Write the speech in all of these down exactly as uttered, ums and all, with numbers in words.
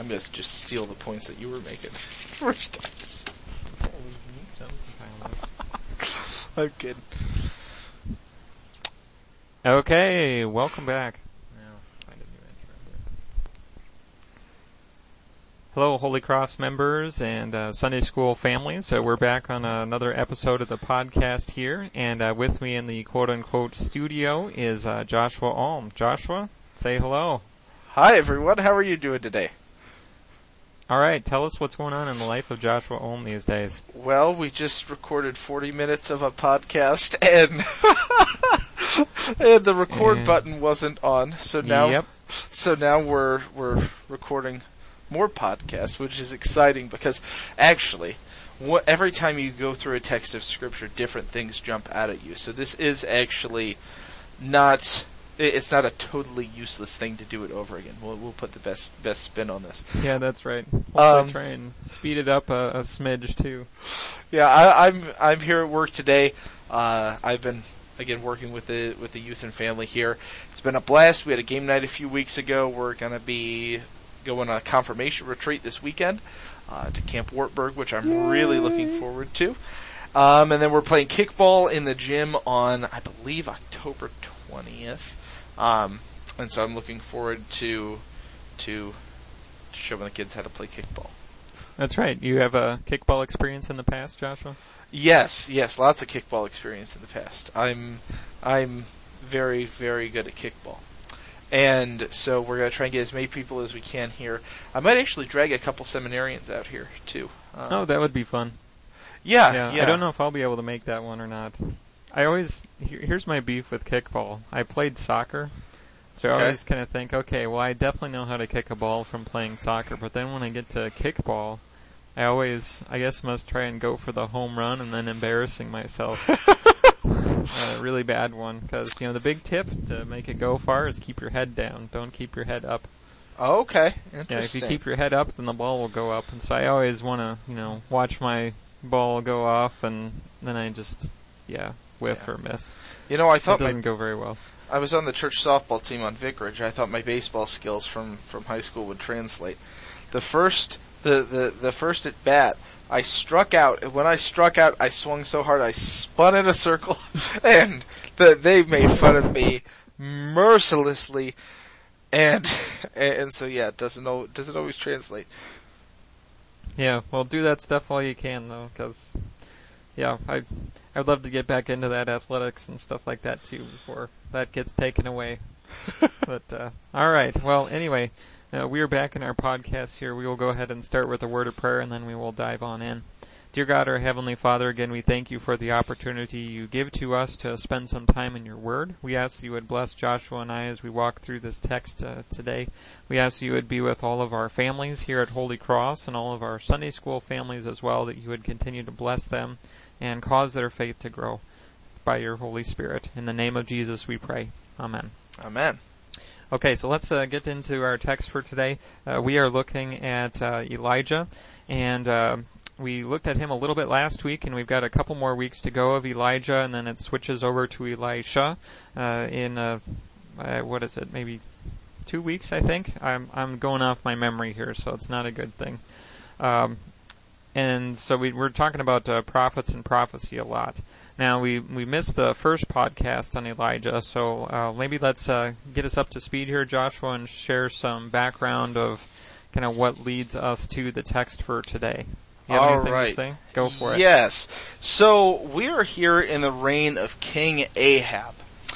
missed just steal the points that you were making. First time. I'm kidding. Okay, welcome back. Now, find a new intro here. Hello, Holy Cross members and uh, Sunday School families. So we're back on uh, another episode of the podcast here, and uh, with me in the quote-unquote studio is uh, Joshua Alm. Joshua, say hello. Hi, everyone. How are you doing today? All right, tell us what's going on in the life of Joshua Alm these days. Well, we just recorded forty minutes of a podcast, and and the record and button wasn't on. So now, yep. so now we're we're recording more podcasts, which is exciting because actually, what, every time you go through a text of Scripture, different things jump out at you. So this is actually not. It's not a totally useless thing to do it over again. We'll we'll put the best best spin on this. Yeah, that's right. We'll Um, try and speed it up a, a smidge too. Yeah, I, I'm I'm here at work today. Uh, I've been again working with the with the youth and family here. It's been a blast. We had a game night a few weeks ago. We're gonna be going on a confirmation retreat this weekend uh, to Camp Wartburg, which I'm Yay. really looking forward to. Um, and then we're playing kickball in the gym on I believe October twentieth. Um, and so I'm looking forward to to showing the kids how to play kickball. That's right. You have a kickball experience in the past, Joshua? Yes, yes, lots of kickball experience in the past. I'm I'm very, very good at kickball. And so we're going to try and get as many people as we can here. I might actually drag a couple seminarians out here, too. Um, oh, that would be fun. Yeah, yeah, yeah. I don't know if I'll be able to make that one or not. I always, here, here's my beef with kickball. I played soccer, so okay. I always kind of think, okay, well, I definitely know how to kick a ball from playing soccer, but then when I get to kickball, I always, I guess, must try and go for the home run and then embarrassing myself. A really bad one, because, you know, the big tip to make it go far is keep your head down. Don't keep your head up. Oh, okay. Interesting. Yeah, if you keep your head up, then the ball will go up, and so I always want to, you know, watch my ball go off, and then I just, yeah, whiff yeah. or miss. You know, I thought it doesn't my, go very well. I was on the church softball team on Vicarage. I thought my baseball skills from, from high school would translate. The first, the, the, the first at bat, I struck out. And when I struck out, I swung so hard I spun in a circle, and the, they made fun of me mercilessly. And and so yeah, it doesn't al- doesn't always translate. Yeah, well, do that stuff while you can, though, because yeah, I I'd love to get back into that athletics and stuff like that too before that gets taken away. But uh, all right, well, anyway, uh, we are back in our podcast here. We will go ahead and start with a word of prayer, and then we will dive on in. Dear God, our Heavenly Father, again, we thank you for the opportunity you give to us to spend some time in your word. We ask that you would bless Joshua and I as we walk through this text uh, today. We ask that you would be with all of our families here at Holy Cross and all of our Sunday school families as well, that you would continue to bless them and cause their faith to grow by your Holy Spirit. In the name of Jesus we pray. Amen. Amen. Okay, so let's uh, get into our text for today. Uh, we are looking at uh, Elijah, and uh, we looked at him a little bit last week, and we've got a couple more weeks to go of Elijah, and then it switches over to Elisha uh, in, uh, uh, what is it, maybe two weeks, I think? I'm I'm going off my memory here, so it's not a good thing. Um, and so we, we're talking about uh, prophets and prophecy a lot. Now, we, we missed the first podcast on Elijah, so uh, maybe let's uh, get us up to speed here, Joshua, and share some background of kind of what leads us to the text for today. You have All anything right. to say? Go for it. Yes. So we are here in the reign of King Ahab.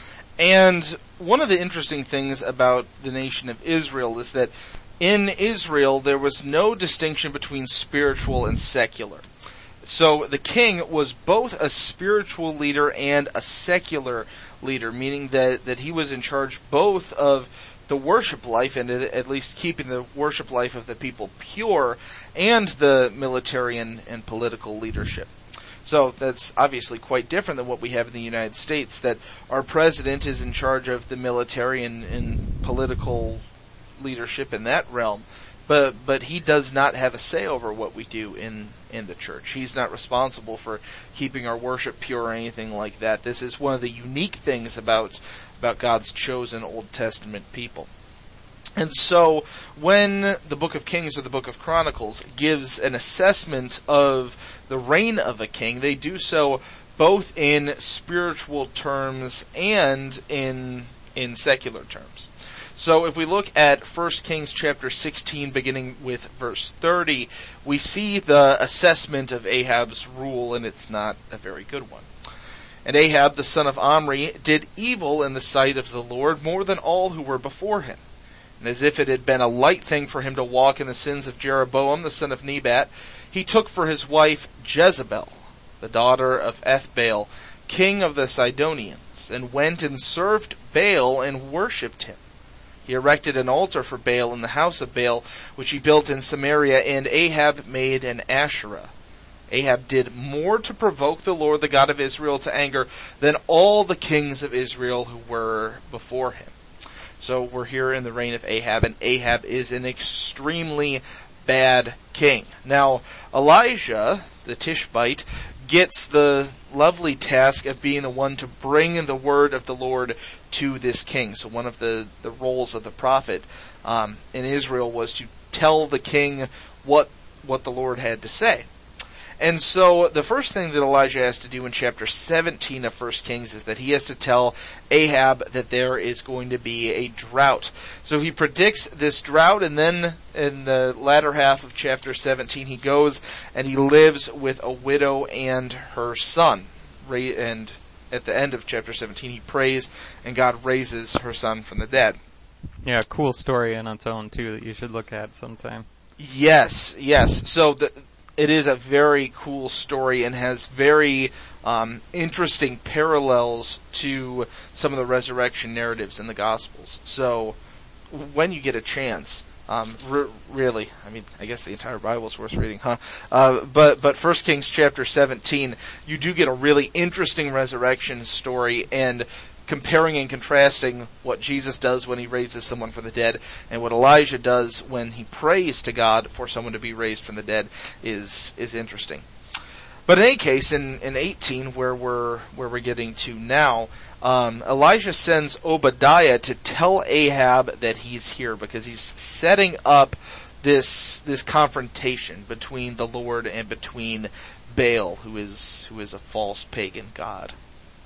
And one of the interesting things about the nation of Israel is that in Israel there was no distinction between spiritual and secular. So the king was both a spiritual leader and a secular leader, meaning that, that he was in charge both of the worship life, and at least keeping the worship life of the people pure, and the military and, and political leadership. So that's obviously quite different than what we have in the United States, that our president is in charge of the military and, and political leadership in that realm. But but he does not have a say over what we do in, in the church. He's not responsible for keeping our worship pure or anything like that. This is one of the unique things about about God's chosen Old Testament people. And so when the Book of Kings or the Book of Chronicles gives an assessment of the reign of a king, they do so both in spiritual terms and in in secular terms. So if we look at First Kings chapter sixteen, beginning with verse thirty, we see the assessment of Ahab's rule, and it's not a very good one. And Ahab, the son of Omri, did evil in the sight of the Lord more than all who were before him. And as if it had been a light thing for him to walk in the sins of Jeroboam, the son of Nebat, he took for his wife Jezebel, the daughter of Ethbaal, king of the Sidonians, and went and served Baal and worshipped him. He erected an altar for Baal in the house of Baal, which he built in Samaria, and Ahab made an Asherah. Ahab did more to provoke the Lord, the God of Israel, to anger than all the kings of Israel who were before him. So we're here in the reign of Ahab, and Ahab is an extremely bad king. Now, Elijah, the Tishbite, gets the lovely task of being the one to bring the word of the Lord to this king. So one of the, the roles of the prophet um, in Israel was to tell the king what what the Lord had to say. And so the first thing that Elijah has to do in chapter seventeen of First Kings is that he has to tell Ahab that there is going to be a drought. So he predicts this drought, and then in the latter half of chapter seventeen, he goes and he lives with a widow and her son. And at the end of chapter seventeen, he prays, and God raises her son from the dead. Yeah, cool story in its own, too, that you should look at sometime. Yes, yes. So the... It is a very cool story and has very um, interesting parallels to some of the resurrection narratives in the Gospels. So, when you get a chance, um, re- really, I mean, I guess the entire Bible is worth reading, huh? Uh, but but First Kings chapter seventeen, you do get a really interesting resurrection story, and comparing and contrasting what Jesus does when he raises someone from the dead and what Elijah does when he prays to God for someone to be raised from the dead is is interesting. But in any case, in, in eighteen, where we're where we're getting to now, um, Elijah sends Obadiah to tell Ahab that he's here because he's setting up this this confrontation between the Lord and between Baal, who is who is a false pagan god.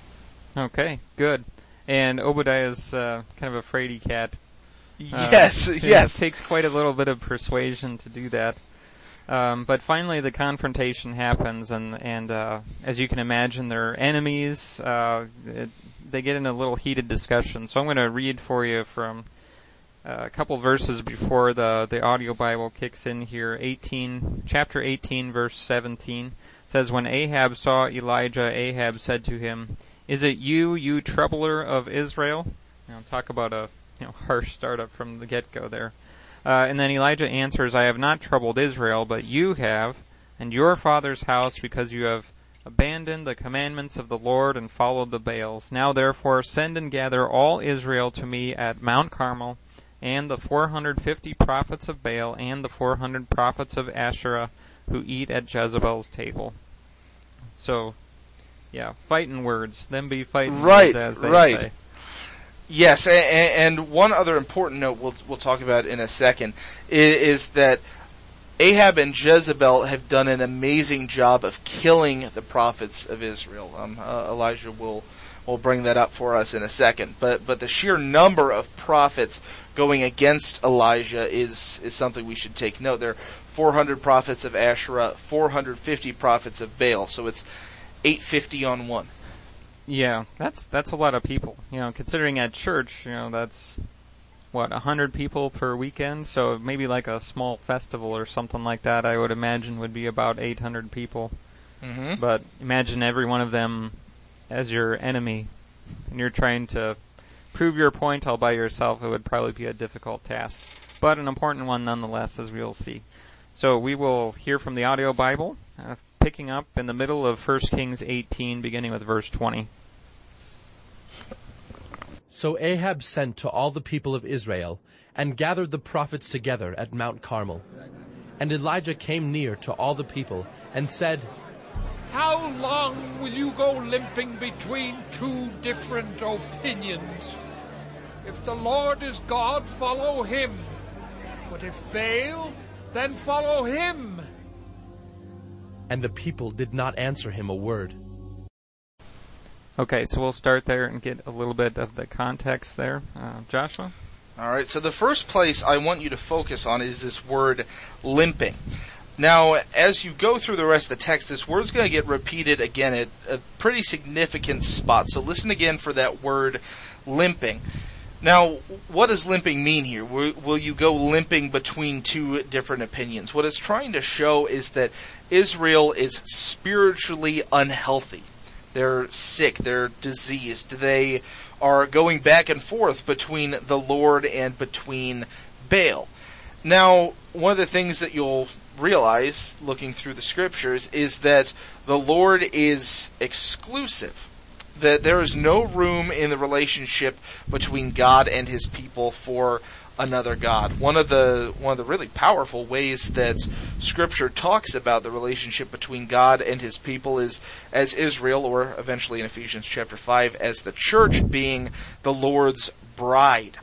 Okay, good. And Obadiah's uh, kind of a fraidy cat. Uh, yes, it yes. It takes quite a little bit of persuasion to do that. Um, but finally the confrontation happens, and, and uh, as you can imagine, they're enemies. Uh, it, they get in a little heated discussion. So I'm going to read for you from uh, a couple verses before the, the audio Bible kicks in here. eighteen, chapter eighteen, verse seventeen. It says, "When Ahab saw Elijah, Ahab said to him, 'Is it you, you troubler of Israel?'" You know, talk about a you know harsh startup from the get-go there. Uh, and then Elijah answers, "I have not troubled Israel, but you have, and your father's house, because you have abandoned the commandments of the Lord and followed the Baals. Now therefore send and gather all Israel to me at Mount Carmel, and the four hundred fifty prophets of Baal, and the four hundred prophets of Asherah, who eat at Jezebel's table." So, yeah, fighting words. Them be fighting right, words, as they right. say. Yes, and, and one other important note we'll we'll talk about in a second is, is that Ahab and Jezebel have done an amazing job of killing the prophets of Israel. Um, uh, Elijah will will bring that up for us in a second. But but the sheer number of prophets going against Elijah is is something we should take note. There are four hundred prophets of Asherah, four hundred fifty prophets of Baal. So it's eight fifty on one. Yeah, that's that's a lot of people. You know, considering at church, you know, that's what a hundred people per weekend. So maybe like a small festival or something like that, I would imagine would be about eight hundred people. Mm-hmm. But imagine every one of them as your enemy, and you're trying to prove your point all by yourself. It would probably be a difficult task, but an important one nonetheless, as we will see. So we will hear from the audio Bible, uh, picking up in the middle of First Kings eighteen, beginning with verse twenty. So Ahab sent to all the people of Israel, and gathered the prophets together at Mount Carmel. And Elijah came near to all the people, and said, "How long will you go limping between two different opinions? If If the Lord is God, follow him. But if Baal, then follow him. And the people did not answer him a word. Okay, so we'll start there and get a little bit of the context there. Uh, Joshua? All right, so the first place I want you to focus on is this word limping. Now, as you go through the rest of the text, this word's going to get repeated again at a pretty significant spot. So listen again for that word limping. Now, what does limping mean here? Will, will you go limping between two different opinions? What it's trying to show is that Israel is spiritually unhealthy. They're sick, they're diseased, they are going back and forth between the Lord and between Baal. Now, one of the things that you'll realize, looking through the scriptures, is that the Lord is exclusive. That there is no room in the relationship between God and his people for another God. One of the one of the really powerful ways that Scripture talks about the relationship between God and his people is as Israel, or eventually in Ephesians chapter five, as the church being the Lord's bride.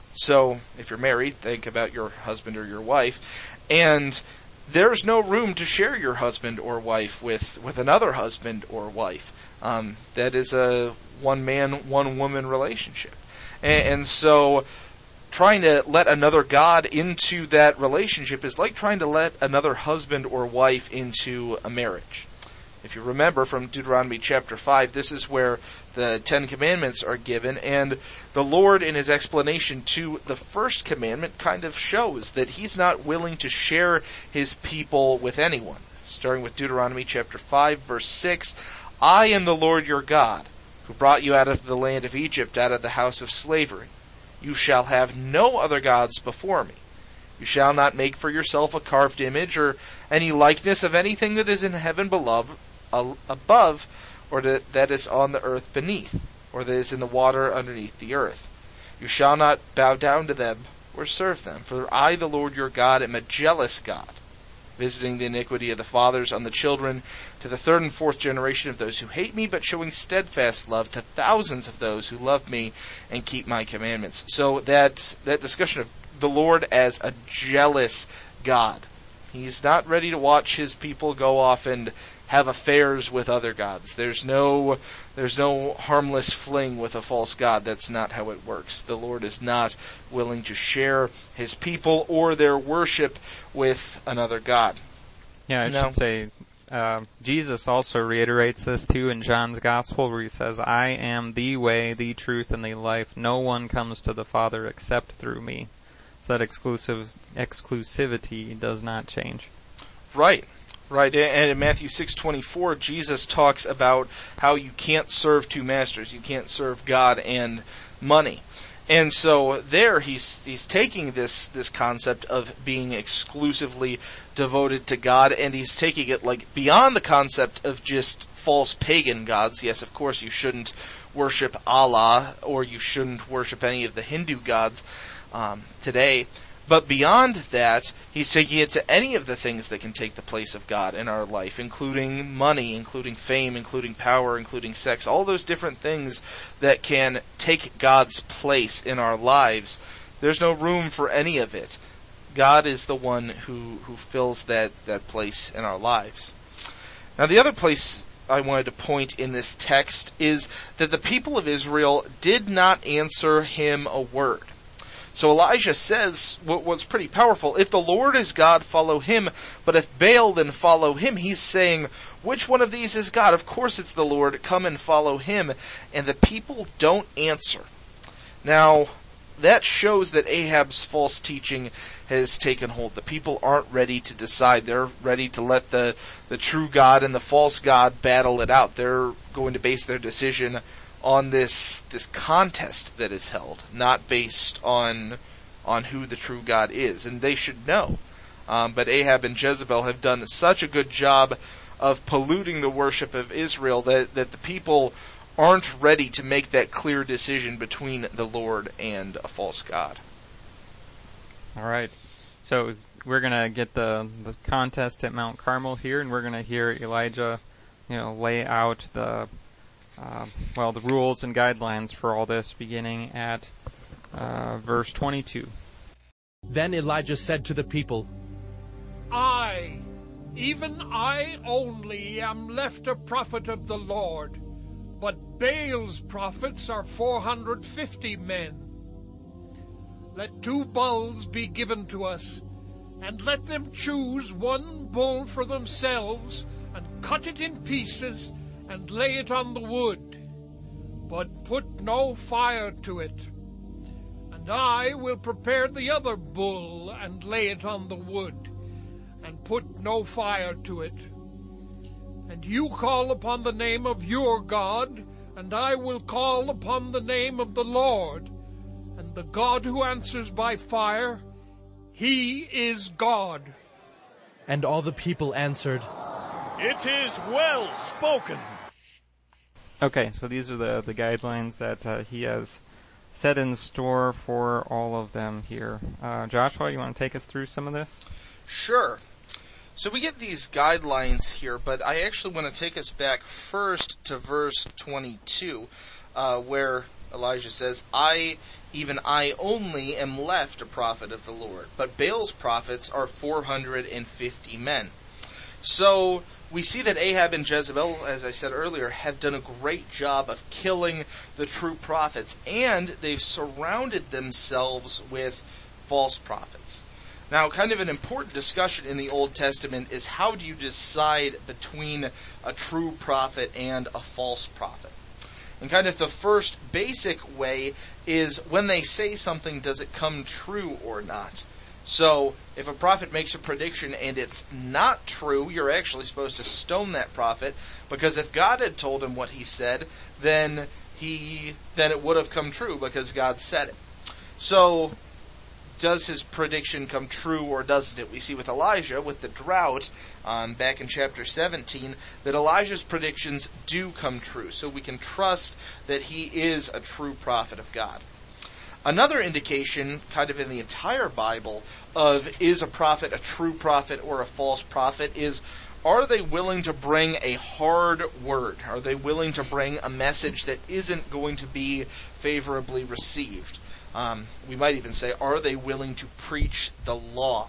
So, if you're married, think about your husband or your wife, and there's no room to share your husband or wife with, with another husband or wife. Um, that is a one-man, one-woman relationship. And, and so trying to let another God into that relationship is like trying to let another husband or wife into a marriage. If you remember from Deuteronomy chapter five, this is where the Ten Commandments are given, and the Lord in his explanation to the first commandment kind of shows that he's not willing to share his people with anyone. Starting with Deuteronomy chapter five, verse six, I am the Lord your God, who brought you out of the land of Egypt, out of the house of slavery. You shall have no other gods before me. You shall not make for yourself a carved image or any likeness of anything that is in heaven below, uh, above, or that, that is on the earth beneath, or that is in the water underneath the earth. You shall not bow down to them or serve them, for I, the Lord your God, am a jealous God, visiting the iniquity of the fathers on the children to the third and fourth generation of those who hate me, but showing steadfast love to thousands of those who love me and keep my commandments. So that that discussion of the Lord as a jealous God. He's not ready to watch his people go off and have affairs with other gods. There's no there's no harmless fling with a false god. That's not how it works. The Lord is not willing to share his people or their worship with another god. Yeah, I now, should say uh, Jesus also reiterates this too in John's Gospel, where he says, I am the way, the truth, and the life. No one comes to the Father except through me. So that exclusive exclusivity does not change. Right. Right, and in Matthew six twenty-four, Jesus talks about how you can't serve two masters. You can't serve God and money. And so there he's he's taking this this concept of being exclusively devoted to God, and he's taking it like beyond the concept of just false pagan gods. Yes, of course you shouldn't worship Allah, or you shouldn't worship any of the Hindu gods um, today. But beyond that, he's taking it to any of the things that can take the place of God in our life, including money, including fame, including power, including sex, all those different things that can take God's place in our lives. There's no room for any of it. God is the one who, who fills that, that place in our lives. Now, the other place I wanted to point in this text is that the people of Israel did not answer him a word. So Elijah says what's pretty powerful. If the Lord is God, follow him. But if Baal, then follow him. He's saying, which one of these is God? Of course it's the Lord. Come and follow him. And the people don't answer. Now, that shows that Ahab's false teaching has taken hold. The people aren't ready to decide. They're ready to let the, the true God and the false God battle it out. They're going to base their decision on this this contest that is held, not based on on who the true God is, and they should know. Um, but Ahab and Jezebel have done such a good job of polluting the worship of Israel that, that the people aren't ready to make that clear decision between the Lord and a false god. All right, so we're gonna get the the contest at Mount Carmel here, and we're gonna hear Elijah, you know, lay out the Uh, well, the rules and guidelines for all this, beginning at uh, verse twenty-two. Then Elijah said to the people, I, even I only, am left a prophet of the Lord, but Baal's prophets are four hundred fifty men. Let two bulls be given to us, and let them choose one bull for themselves, and cut it in pieces, and lay it on the wood, but put no fire to it. And I will prepare the other bull, and lay it on the wood, and put no fire to it. And you call upon the name of your God, and I will call upon the name of the Lord, and the God who answers by fire, he is God. And all the people answered, It is well spoken. Okay, so these are the, the guidelines that uh, he has set in store for all of them here. Uh, Joshua, you want to take us through some of this? Sure. So we get these guidelines here, but I actually want to take us back first to verse twenty-two, uh, where Elijah says, I, even I only, am left a prophet of the Lord, but Baal's prophets are four hundred fifty men. So we see that Ahab and Jezebel, as I said earlier, have done a great job of killing the true prophets, and they've surrounded themselves with false prophets. Now, kind of an important discussion in the Old Testament is how do you decide between a true prophet and a false prophet? And kind of the first basic way is when they say something, does it come true or not? So, if a prophet makes a prediction and it's not true, you're actually supposed to stone that prophet, because if God had told him what he said, then he then it would have come true because God said it. So, does his prediction come true or doesn't it? We see with Elijah, with the drought, um, back in chapter seventeen, that Elijah's predictions do come true. So we can trust that he is a true prophet of God. Another indication, kind of in the entire Bible, of is a prophet a true prophet or a false prophet is, are they willing to bring a hard word? Are they willing to bring a message that isn't going to be favorably received? Um, we might even say, are they willing to preach the law?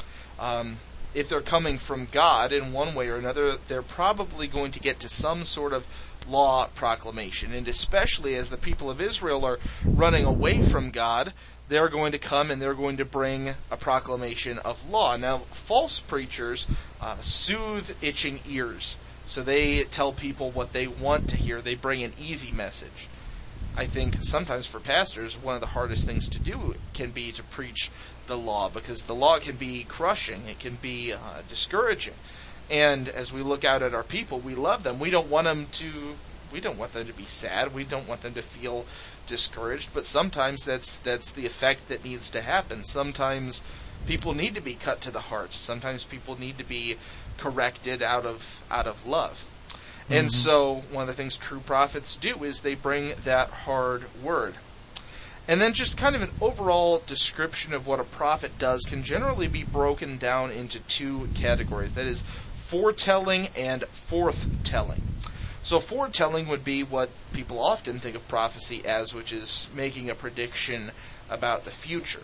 Um, if they're coming from God in one way or another, they're probably going to get to some sort of law proclamation. And especially as the people of Israel are running away from God, they're going to come and they're going to bring a proclamation of law. Now, false preachers uh, soothe itching ears. So they tell people what they want to hear. They bring an easy message. I think sometimes for pastors, one of the hardest things to do can be to preach the law, because the law can be crushing. It can be uh, discouraging. And as we look out at our people, we love them. We don't want them to, we don't want them to be sad. We don't want them to feel discouraged. But sometimes that's that's the effect that needs to happen. Sometimes people need to be cut to the heart. Sometimes people need to be corrected out of out of love. And mm-hmm. so one of the things true prophets do is they bring that hard word. And then just kind of an overall description of what a prophet does can generally be broken down into two categories. That is, foretelling and forthtelling. So foretelling would be what people often think of prophecy as, which is making a prediction about the future.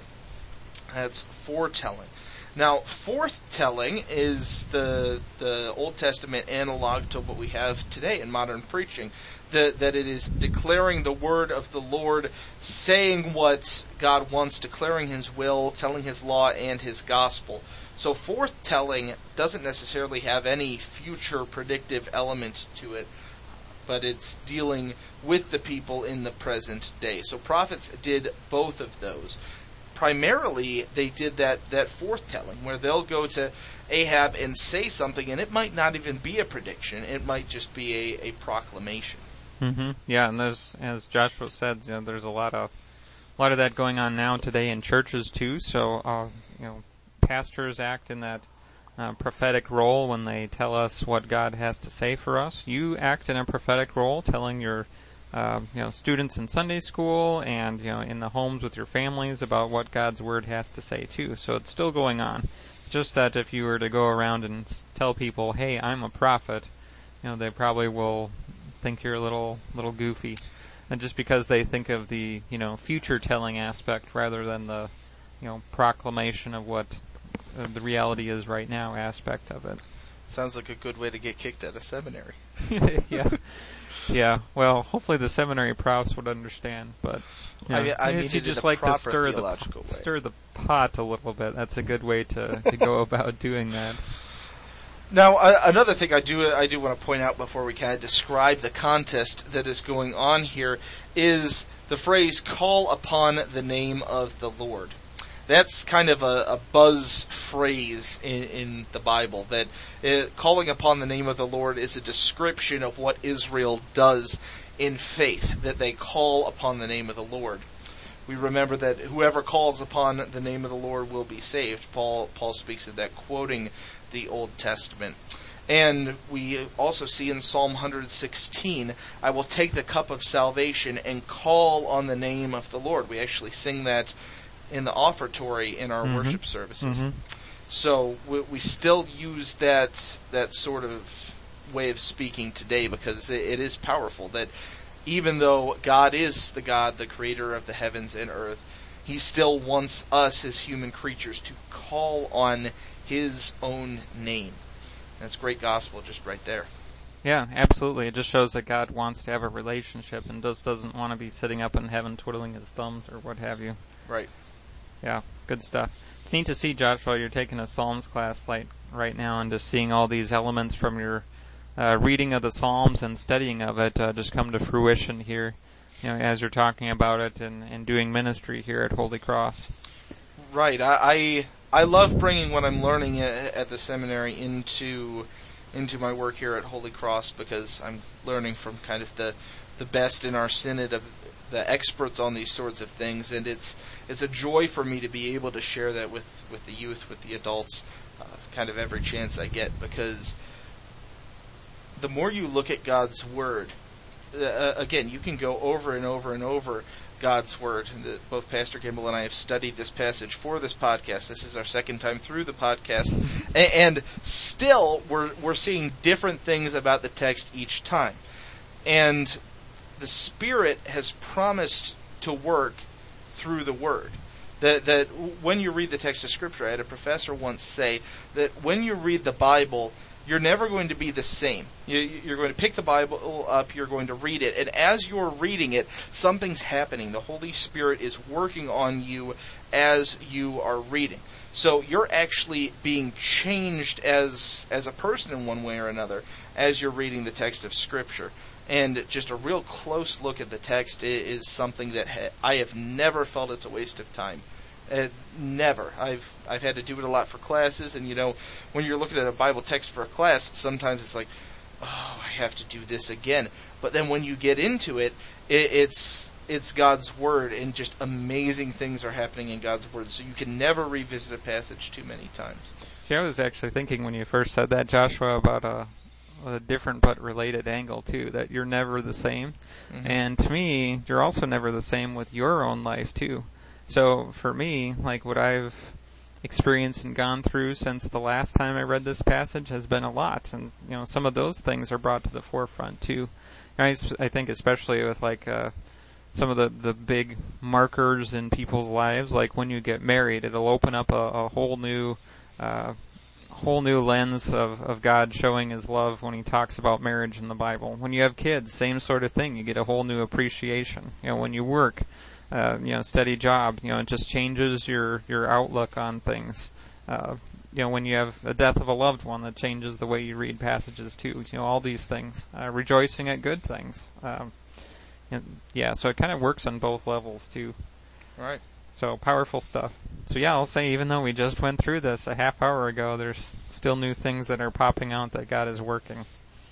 That's foretelling. Now, forthtelling is the the Old Testament analog to what we have today in modern preaching. That, that it is declaring the word of the Lord, saying what God wants, declaring His will, telling His law and His gospel. So forthtelling doesn't necessarily have any future predictive element to it, but it's dealing with the people in the present day. So prophets did both of those. Primarily, they did that, that forthtelling, where they'll go to Ahab and say something, and it might not even be a prediction. It might just be a, a proclamation. Mm-hmm. Yeah, and there's, as Joshua said, you know, there's a lot of a lot of that going on now today in churches too. So, uh, you know, pastors act in that uh, prophetic role when they tell us what God has to say for us. You act in a prophetic role, telling your Uh, you know, students in Sunday school and, you know, in the homes with your families about what God's Word has to say too. So it's still going on. Just that if you were to go around and tell people, hey, I'm a prophet, you know, they probably will think you're a little, little goofy. and just because they think of the, you know, future-telling aspect rather than the, you know, proclamation of what uh, the reality is right now aspect of it. Sounds like a good way to get kicked out of seminary. yeah. Yeah, well, hopefully the seminary profs would understand, but you know, I mean, I if you mean, just a like to proper stir the theological way. stir the pot a little bit, that's a good way to, to go about doing that. Now, uh, another thing I do I do want to point out before we kind of describe the contest that is going on here is the phrase "call upon the name of the Lord." That's kind of a, a buzz phrase in, in the Bible, that uh, calling upon the name of the Lord is a description of what Israel does in faith, that they call upon the name of the Lord. We remember that whoever calls upon the name of the Lord will be saved. Paul Paul speaks of that, quoting the Old Testament. And we also see in Psalm one sixteen, I will take the cup of salvation and call on the name of the Lord. We actually sing that in the offertory in our mm-hmm. worship services. Mm-hmm. So we, we still use that that sort of way of speaking today because it, it is powerful, that even though God is the God, the creator of the heavens and earth, He still wants us as human creatures to call on His own name. That's great gospel just right there. Yeah, absolutely. It just shows that God wants to have a relationship and just doesn't want to be sitting up in heaven twiddling His thumbs or what have you. Right. Yeah, good stuff. It's neat to see, Joshua, you're taking a Psalms class like right now and just seeing all these elements from your uh, reading of the Psalms and studying of it uh, just come to fruition here, you know, as you're talking about it and, and doing ministry here at Holy Cross. Right. I, I I love bringing what I'm learning at, at the seminary into into my work here at Holy Cross, because I'm learning from kind of the the best in our synod of the experts on these sorts of things, and it's it's a joy for me to be able to share that with, with the youth, with the adults, uh, kind of every chance I get, because the more you look at God's Word, uh, again, you can go over and over and over God's Word. And the, both Pastor Kimball and I have studied this passage for this podcast. This is our second time through the podcast, and, and still we're we're seeing different things about the text each time, and the Spirit has promised to work through the Word. That that when you read the text of Scripture, I had a professor once say that when you read the Bible, you're never going to be the same. You, you're going to pick the Bible up, you're going to read it, and as you're reading it, something's happening. The Holy Spirit is working on you as you are reading. So you're actually being changed as as a person in one way or another as you're reading the text of Scripture. And just a real close look at the text is something that ha- I have never felt it's a waste of time. Uh, never. I've I've had to do it a lot for classes, and you know, when you're looking at a Bible text for a class, sometimes it's like, oh, I have to do this again. But then when you get into it, it it's it's God's Word, and just amazing things are happening in God's Word. So you can never revisit a passage too many times. See, I was actually thinking when you first said that, Joshua, about a, a different but related angle too, that you're never the same. Mm-hmm. And to me, you're also never the same with your own life too. So for me, like what I've experienced and gone through since the last time I read this passage has been a lot, and you know, some of those things are brought to the forefront too. And I, I think especially with like uh, some of the, the big markers in people's lives, like when you get married, it'll open up a, a whole new uh, whole new lens of, of God showing His love when He talks about marriage in the Bible. When you have kids, same sort of thing. You get a whole new appreciation. You know, when you work, uh, you know, steady job, you know, it just changes your, your outlook on things. Uh, you know, when you have a death of a loved one, that changes the way you read passages too. You know, all these things. Uh, rejoicing at good things. Um, and yeah, so it kind of works on both levels too. All right. So powerful stuff. So yeah, I'll say even though we just went through this a half hour ago, there's still new things that are popping out that God is working.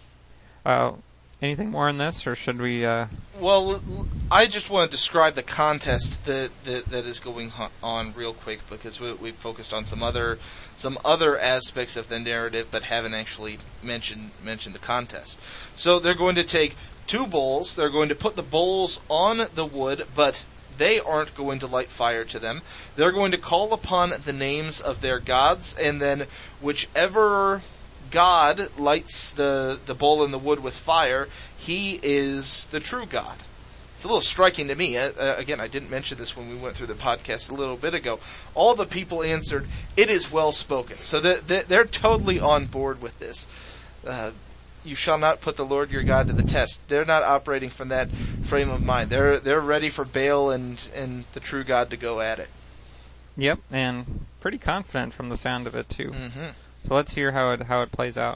Uh, anything more on this, or should we? Uh... Well, I just want to describe the contest that that, that is going on real quick, because we, we've focused on some other some other aspects of the narrative, but haven't actually mentioned mentioned the contest. So they're going to take two bowls. They're going to put the bowls on the wood, but they aren't going to light fire to them. They're going to call upon the names of their gods, and then whichever god lights the, the bowl in the wood with fire, he is the true God. it's a little striking to me. Uh, uh, again, I didn't mention this when we went through the podcast a little bit ago. All the people answered, "It is well spoken." So they're, they're totally on board with this. Uh, you shall not put the Lord your God to the test. They're not operating from that frame of mind. They're they're ready for Baal and, and the true God to go at it. Yep, and pretty confident from the sound of it too. Mm-hmm. So let's hear how it how it plays out.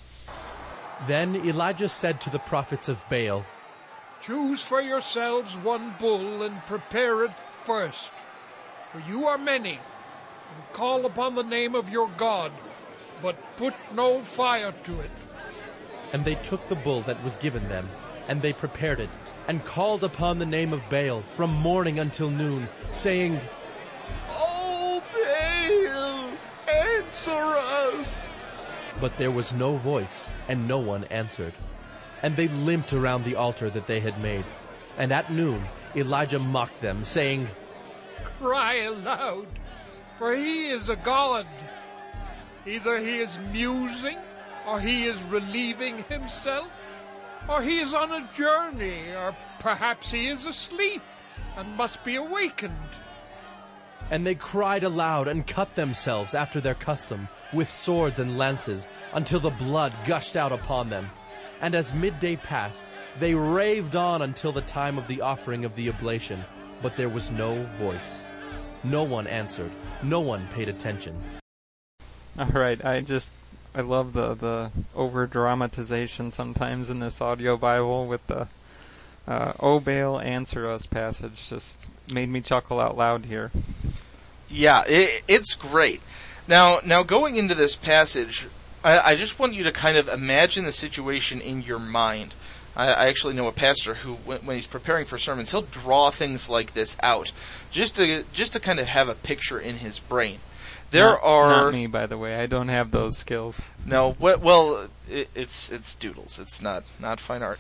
Then Elijah said to the prophets of Baal, "Choose for yourselves one bull and prepare it first, for you are many, and call upon the name of your God, but put no fire to it." And they took the bull that was given them, and they prepared it, and called upon the name of Baal from morning until noon, saying, "Oh, Baal, answer us!" But there was no voice, and no one answered. And they limped around the altar that they had made. And at noon Elijah mocked them, saying, "Cry aloud, for he is a god. Either he is musing, or he is relieving himself, or he is on a journey, or perhaps he is asleep and must be awakened." And they cried aloud and cut themselves after their custom, with swords and lances, until the blood gushed out upon them. And as midday passed, they raved on until the time of the offering of the oblation, but there was no voice. No one answered. No one paid attention. All right, I just I love the the over dramatization sometimes in this audio Bible with the uh, "O Baal, answer us" passage. Just made me chuckle out loud here. Yeah, it, it's great. Now, now going into this passage, I, I just want you to kind of imagine the situation in your mind. I, I actually know a pastor who, when, when he's preparing for sermons, he'll draw things like this out, just to just to kind of have a picture in his brain. There not, are not me, by the way. I don't have those skills. No, well, well it, it's it's doodles. It's not not fine art.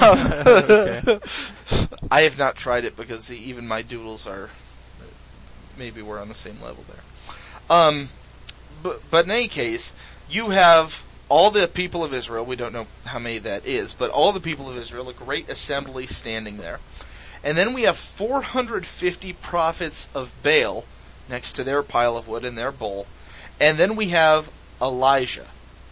Um, I have not tried it because even my doodles are. Maybe we're on the same level there. Um, but, but in any case, you have all the people of Israel. We don't know how many that is, but all the people of Israel, a great assembly standing there. And then we have four hundred fifty prophets of Baal next to their pile of wood and their bowl. And then we have Elijah.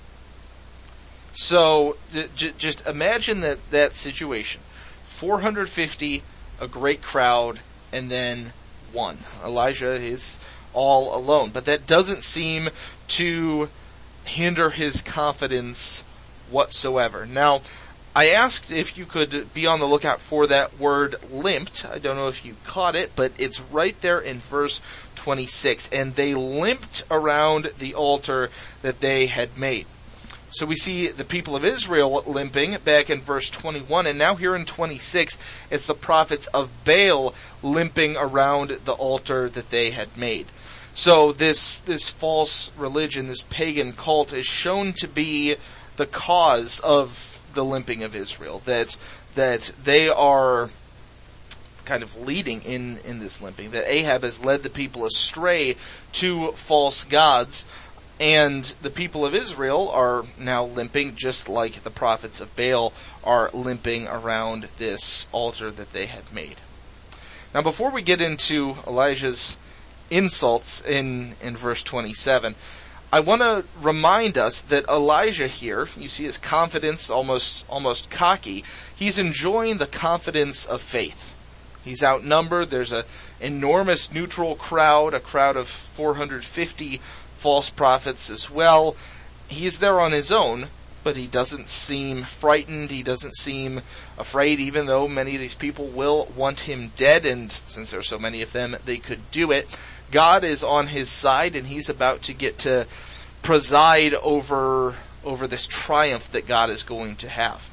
So j- j- just imagine that, that situation. four hundred fifty, a great crowd, and then one. Elijah is all alone. But that doesn't seem to hinder his confidence whatsoever. Now, I asked if you could be on the lookout for that word limped. I don't know if you caught it, but it's right there in verse twenty-six. And they limped around the altar that they had made. So we see the people of Israel limping back in verse twenty-one, and now here in twenty-six, it's the prophets of Baal limping around the altar that they had made. So this this false religion, this pagan cult, is shown to be the cause of the limping of Israel. That that they are kind of leading in, in this limping. That Ahab has led the people astray to false gods. And the people of Israel are now limping just like the prophets of Baal are limping around this altar that they had made. Now, before we get into Elijah's insults in, in verse twenty-seven, I want to remind us that Elijah here, you see his confidence, almost almost cocky, he's enjoying the confidence of faith. He's outnumbered. There's an enormous neutral crowd, a crowd of four hundred fifty false prophets as well. He's there on his own, but he doesn't seem frightened. He doesn't seem afraid, even though many of these people will want him dead, and since there are so many of them, they could do it. God is on his side, and he's about to get to preside over over this triumph that God is going to have.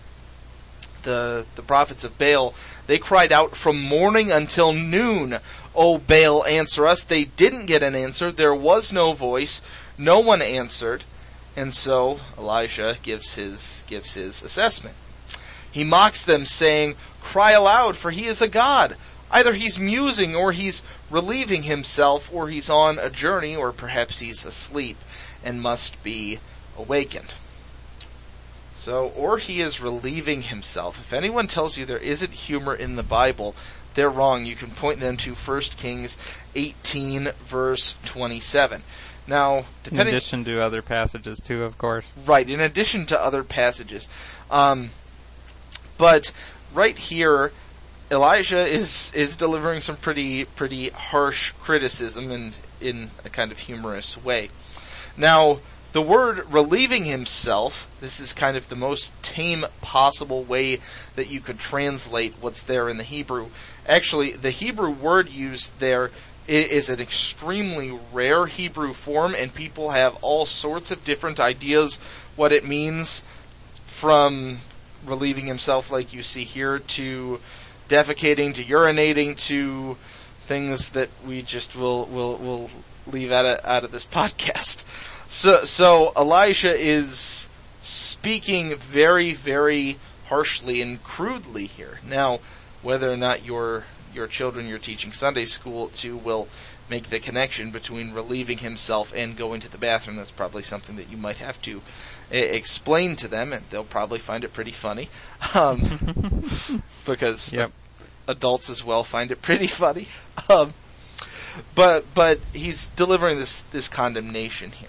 The the prophets of Baal, they cried out from morning until noon, "O Baal, answer us." They didn't get an answer. There was no voice. No one answered. And so Elijah gives his gives his assessment. He mocks them, saying, "Cry aloud, for he is a god. Either he's musing, or he's relieving himself, or he's on a journey, or perhaps he's asleep and must be awakened." So, or he is relieving himself. If anyone tells you there isn't humor in the Bible, they're wrong. You can point them to First Kings eighteen, verse twenty-seven. Now, depending... In addition to other passages, too, of course. Right, in addition to other passages. Um, but right here, Elijah is is delivering some pretty pretty harsh criticism and in a kind of humorous way. Now, the word relieving himself, this is kind of the most tame possible way that you could translate what's there in the Hebrew. Actually, the Hebrew word used there is an extremely rare Hebrew form, and people have all sorts of different ideas what it means, from relieving himself like you see here, to defecating, to urinating, to things that we just will will will leave out of, out of this podcast. So, so Elijah is speaking very, very harshly and crudely here. Now, whether or not your your children you're teaching Sunday school to will make the connection between relieving himself and going to the bathroom, that's probably something that you might have to uh, explain to them, and they'll probably find it pretty funny. Um, because yep. adults as well find it pretty funny. Um, but but he's delivering this, this condemnation here.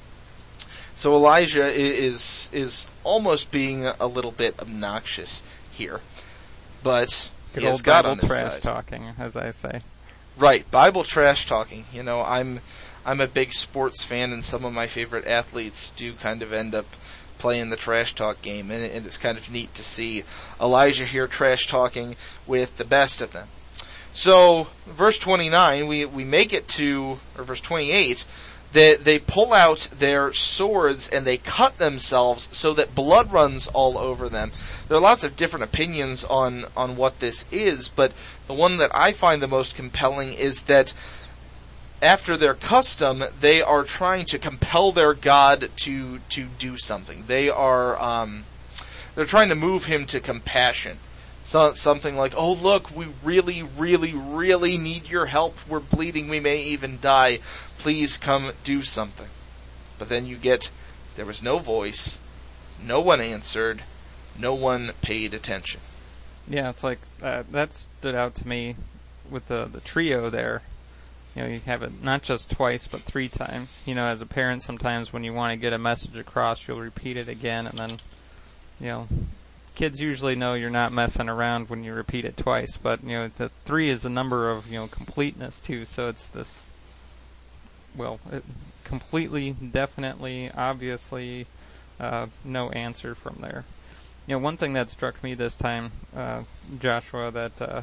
So Elijah is is almost being a little bit obnoxious here, but Good he has old God Bible on his trash side. talking, as I say. Right, Bible trash talking. You know, I'm I'm a big sports fan, and some of my favorite athletes do kind of end up playing the trash talk game, and, and it's kind of neat to see Elijah here trash talking with the best of them. So, verse twenty-nine, we we make it to, or verse twenty-eight. They, they pull out their swords and they cut themselves so that blood runs all over them. There are lots of different opinions on, on what this is, but the one that I find the most compelling is that after their custom, they are trying to compel their God to to do something. They are um, they're trying to move him to compassion. So, something like, oh, look, we really, really, really need your help. We're bleeding. We may even die. Please come do something. But then you get, there was no voice. No one answered. No one paid attention. Yeah, it's like, uh, that stood out to me with the, the trio there. You know, you have it not just twice, but three times. You know, as a parent, sometimes when you want to get a message across, you'll repeat it again, and then, you know... Kids usually know you're not messing around when you repeat it twice, but, you know, the three is a number of, you know, completeness, too, so it's this, well, it completely, definitely, obviously, uh, no answer from there. You know, one thing that struck me this time, uh, Joshua, that, uh,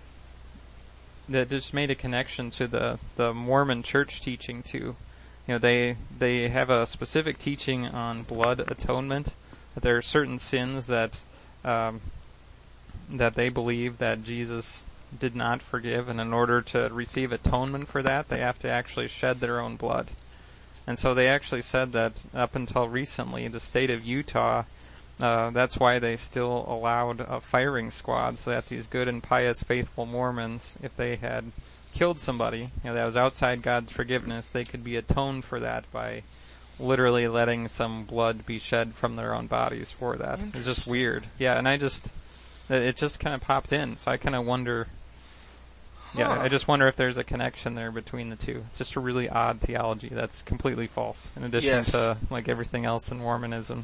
that just made a connection to the, the Mormon church teaching, too. You know, they, they have a specific teaching on blood atonement, that there are certain sins that, Um, that they believe that Jesus did not forgive, and in order to receive atonement for that, they have to actually shed their own blood. And so they actually said that up until recently, the state of Utah, uh, that's why they still allowed a firing squad, so that these good and pious, faithful Mormons, if they had killed somebody, you know, that was outside God's forgiveness, they could be atoned for that by literally letting some blood be shed from their own bodies for that. It's just weird. Yeah, and I just, it just kind of popped in, so I kind of wonder, huh. yeah, I just wonder if there's a connection there between the two. It's just a really odd theology that's completely false, in addition yes. to, like, everything else in Mormonism.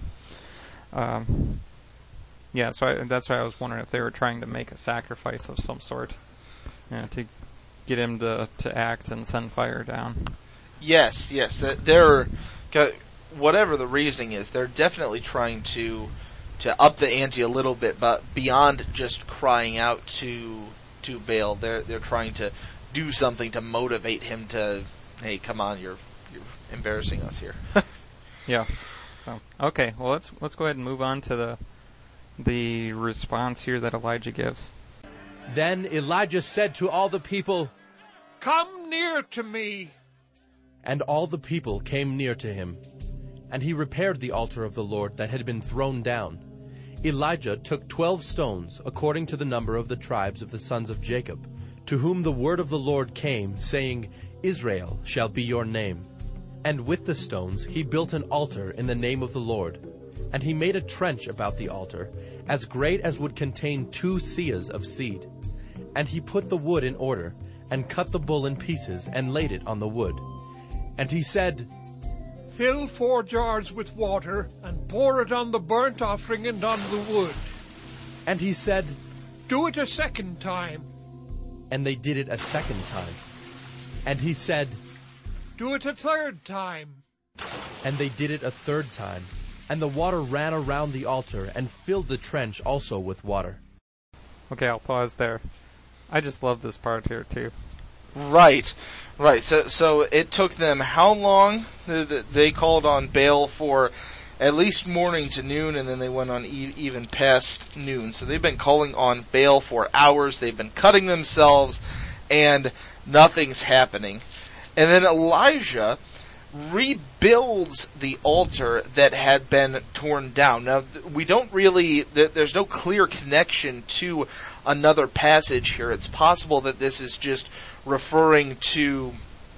Um, yeah, so I, that's why I was wondering if they were trying to make a sacrifice of some sort, yeah, to get him to, to act and send fire down. Yes, yes, they're... whatever the reasoning is, they're definitely trying to to up the ante a little bit, but beyond just crying out to to Baal, they're they're trying to do something to motivate him to, hey, come on, you're you're embarrassing us here. yeah. So okay, well let's let's go ahead and move on to the the response here that Elijah gives. Then Elijah said to all the people, "Come near to me." And all the people came near to him. And he repaired the altar of the Lord that had been thrown down. Elijah took twelve stones, according to the number of the tribes of the sons of Jacob, to whom the word of the Lord came, saying, Israel shall be your name. And with the stones he built an altar in the name of the Lord. And he made a trench about the altar, as great as would contain two seahs of seed. And he put the wood in order, and cut the bull in pieces, and laid it on the wood. And he said, Fill four jars with water, and pour it on the burnt offering and on the wood. And he said, Do it a second time. And they did it a second time. And he said, Do it a third time. And they did it a third time. And the water ran around the altar, and filled the trench also with water. Okay, I'll pause there. I just love this part here, too. Right, right. So, so it took them how long? They called on Baal for at least morning to noon, and then they went on e- even past noon. So they've been calling on Baal for hours. They've been cutting themselves, and nothing's happening. And then Elijah rebuilds the altar that had been torn down. Now, we don't really, there's no clear connection to another passage here. It's possible that this is just referring to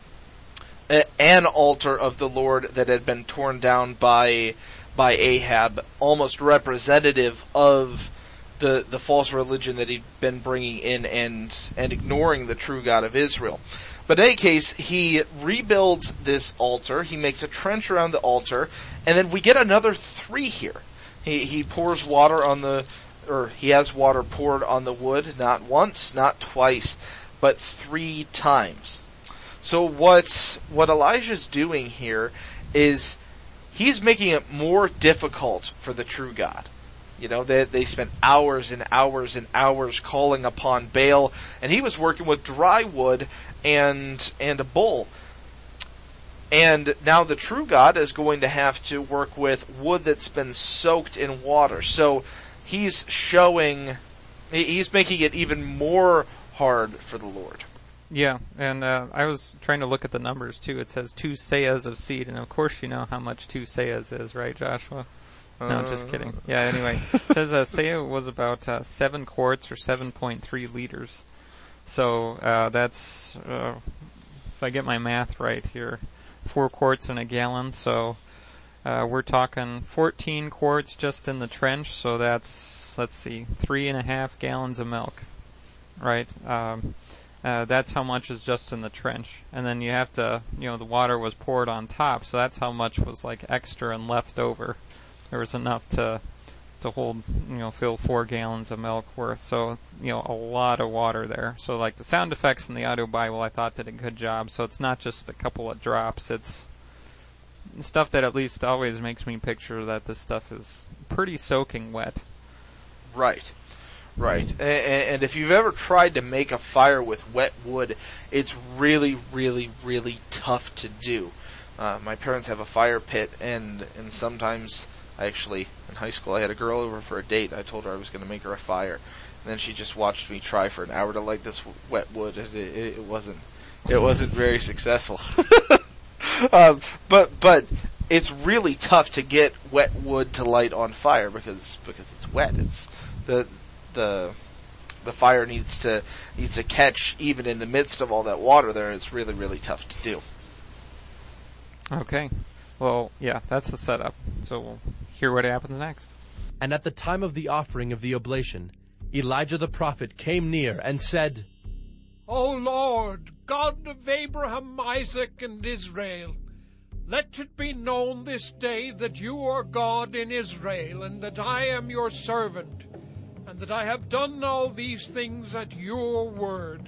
an altar of the Lord that had been torn down by by Ahab, almost representative of the the false religion that he'd been bringing in and and ignoring the true God of Israel. But in any case, he rebuilds this altar, he makes a trench around the altar, and then we get another three here. He he pours water on the, or he has water poured on the wood, not once, not twice, but three times. So what's, what Elijah's doing here is he's making it more difficult for the true God. You know, they they spent hours and hours and hours calling upon Baal, and he was working with dry wood and and a bull. And now the true God is going to have to work with wood that's been soaked in water. So he's showing, he's making it even more hard for the Lord. Yeah, and uh, I was trying to look at the numbers too. It says two seahs of seed, and of course you know how much two seahs is, right, Joshua? No, uh, just kidding. Yeah, anyway. It says a seah was about uh, seven quarts or seven point three liters. So uh, that's, uh, if I get my math right here, four quarts in a gallon. So uh, we're talking fourteen quarts just in the trench. So that's, let's see, three and a half gallons of milk, right? Um, uh, that's how much is just in the trench. And then you have to, you know, the water was poured on top. So that's how much was like extra and left over. There was enough to to hold, you know, fill four gallons of milk worth. So, you know, a lot of water there. So, like, the sound effects in the audio Bible, I thought did a good job. So it's not just a couple of drops. It's stuff that at least always makes me picture that this stuff is pretty soaking wet. Right. Right. And, and if you've ever tried to make a fire with wet wood, it's really, really, really tough to do. Uh, my parents have a fire pit, and, and sometimes... I actually, in high school, I had a girl over for a date. I told her I was going to make her a fire, and then she just watched me try for an hour to light this wet wood. It, it, it wasn't, it wasn't very successful. um, but but it's really tough to get wet wood to light on fire because because it's wet. It's the the the fire needs to needs to catch even in the midst of all that water there. It's really really tough to do. Okay. Well, yeah, that's the setup. So we'll hear what happens next. And at the time of the offering of the oblation, Elijah the prophet came near and said, O Lord, God of Abraham, Isaac, and Israel, let it be known this day that you are God in Israel, and that I am your servant, and that I have done all these things at your word.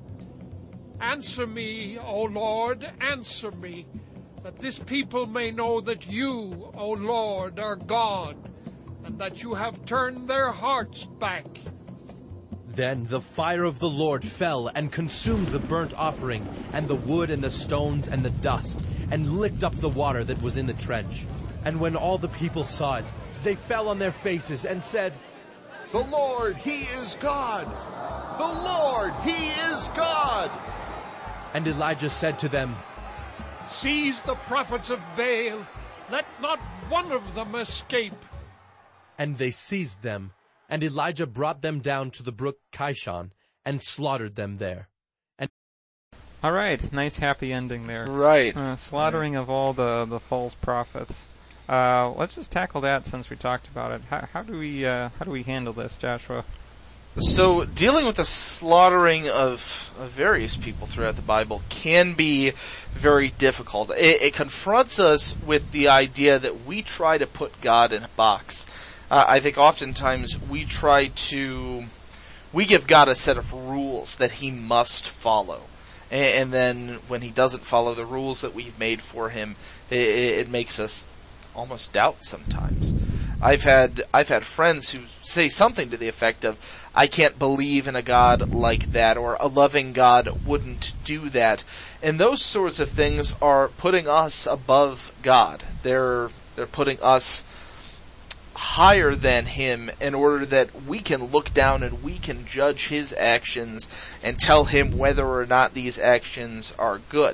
Answer me, O Lord, answer me, that this people may know that you, O Lord, are God, and that you have turned their hearts back. Then the fire of the Lord fell and consumed the burnt offering, and the wood and the stones and the dust, and licked up the water that was in the trench. And when all the people saw it, they fell on their faces and said, The Lord, He is God! The Lord, He is God! And Elijah said to them, Seize the prophets of Baal, let not one of them escape. And they seized them, and Elijah brought them down to the brook Kishon, and slaughtered them there. And all right, nice happy ending there. Right. Uh, slaughtering of all the, the false prophets. Uh, let's just tackle that since we talked about it. How, how do we uh, how do we handle this, Joshua? So, dealing with the slaughtering of, of various people throughout the Bible can be very difficult. It, it confronts us with the idea that we try to put God in a box. Uh, I think oftentimes we try to, we give God a set of rules that He must follow. And, and then when He doesn't follow the rules that we've made for Him, it, it makes us almost doubt sometimes. I've had I've had friends who say something to the effect of, I can't believe in a God like that, or a loving God wouldn't do that. And those sorts of things are putting us above God. They're they're putting us higher than Him in order that we can look down and we can judge His actions and tell Him whether or not these actions are good.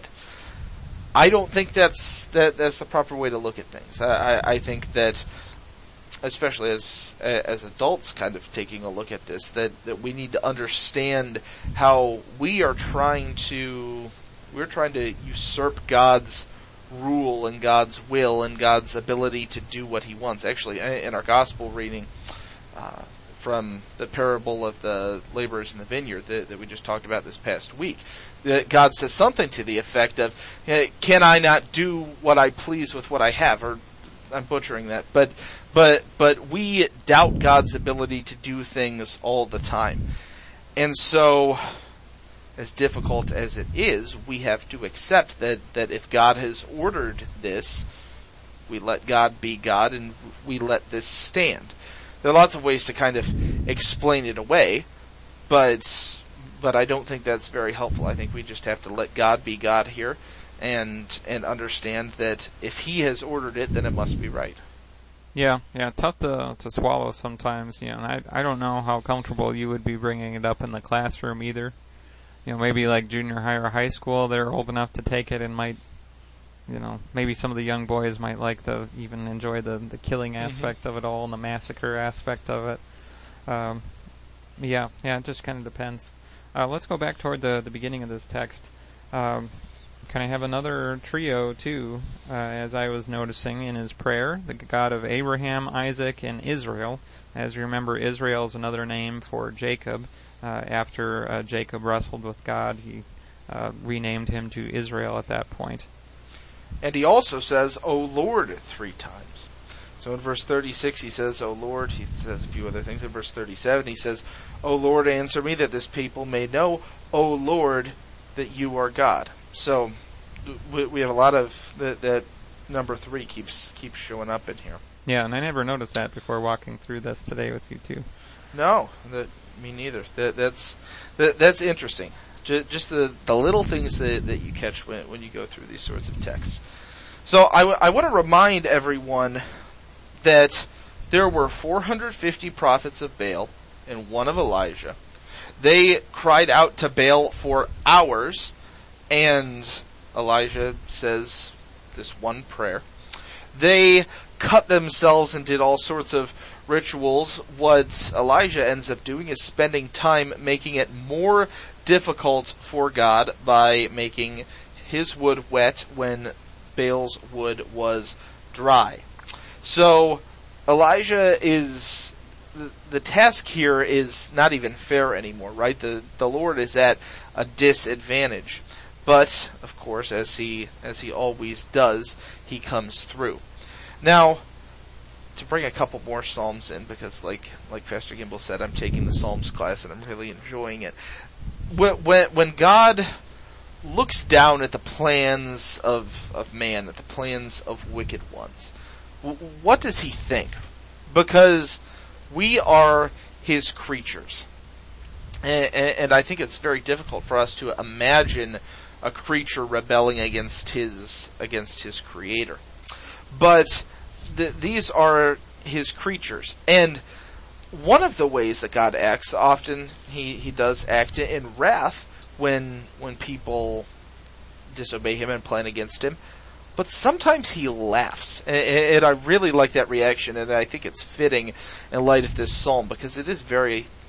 I don't think that's that that's the proper way to look at things. I, I, I think that, especially as as adults kind of taking a look at this, that, that we need to understand how we are trying to we're trying to usurp God's rule and God's will and God's ability to do what He wants. Actually, in our gospel reading uh, from the parable of the laborers in the vineyard that, that we just talked about this past week, that God says something to the effect of, "Can I not do what I please with what I have?" Or I'm butchering that, but but but we doubt God's ability to do things all the time. And so, as difficult as it is, we have to accept that, that if God has ordered this, we let God be God and we let this stand. There are lots of ways to kind of explain it away, but but I don't think that's very helpful. I think we just have to let God be God here, and and understand that if He has ordered it, then it must be right. Yeah, yeah, tough to to swallow sometimes. You know, I I don't know how comfortable you would be bringing it up in the classroom either. You know, maybe like junior high or high school, they're old enough to take it and might, you know, maybe some of the young boys might like the even enjoy the the killing aspect mm-hmm. of it all and the massacre aspect of it. Um, yeah, yeah, it just kind of depends. Uh, let's go back toward the the beginning of this text. Um, Can I have another trio, too, uh, as I was noticing in his prayer, the God of Abraham, Isaac, and Israel. As you remember, Israel is another name for Jacob. Uh, after uh, Jacob wrestled with God, he uh, renamed him to Israel at that point. And he also says, O Lord, three times. So in verse thirty-six he says, O Lord. He says a few other things. In verse thirty-seven he says, O Lord, answer me that this people may know, O Lord, that you are God. So we, we have a lot of that, that number three keeps keeps showing up in here. Yeah, and I never noticed that before walking through this today with you too. No, that me neither. That that's that, that's interesting. Just, just the, the little things that, that you catch when when you go through these sorts of texts. So I, w- I want to remind everyone that there were four hundred fifty prophets of Baal and one of Elijah. They cried out to Baal for hours. And Elijah says this one prayer. They cut themselves and did all sorts of rituals. What Elijah ends up doing is spending time making it more difficult for God by making his wood wet when Baal's wood was dry. So Elijah is... The, the task here is not even fair anymore, right? The, the Lord is at a disadvantage. But, of course, as he as he always does, he comes through. Now, to bring a couple more Psalms in, because like like Pastor Gimbel said, I'm taking the Psalms class and I'm really enjoying it. When, when, when God looks down at the plans of, of man, at the plans of wicked ones, what does he think? Because we are his creatures. And, and I think it's very difficult for us to imagine a creature rebelling against his against his creator. But the, these are his creatures. And one of the ways that God acts, often he, he does act in wrath when when people disobey him and plan against him. But sometimes he laughs. And, and I really like that reaction, and I think it's fitting in light of this psalm, because it is very